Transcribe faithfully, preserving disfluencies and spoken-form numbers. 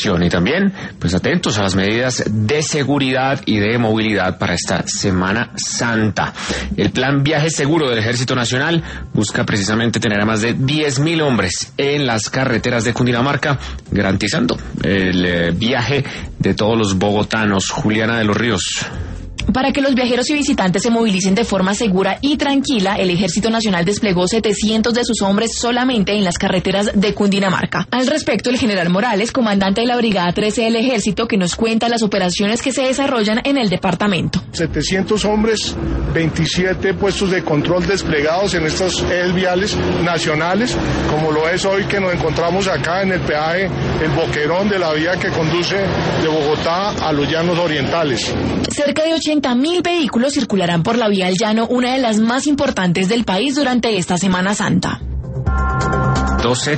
circulación y también pues atentos a las medidas de seguridad y de movilidad para esta Semana Santa. El plan Viaje Seguro del Ejército Nacional busca precisamente tener a más de diez mil hombres en las carreteras de Cundinamarca, garantizando el eh, viaje de todos los bogotanos. Juliana de los Ríos. Para que los viajeros y visitantes se movilicen de forma segura y tranquila, el Ejército Nacional desplegó setecientos de sus hombres solamente en las carreteras de Cundinamarca. Al respecto, el general Morales, comandante de la Brigada trece del Ejército, que nos cuenta las operaciones que se desarrollan en el departamento. setecientos hombres, veintisiete puestos de control desplegados en estas ejes viales nacionales, como lo es hoy que nos encontramos acá en el peaje El Boquerón de la vía que conduce de Bogotá a los Llanos Orientales. Cerca de ochenta mil vehículos circularán por la vía El Llano, una de las más importantes del país durante esta Semana Santa. doce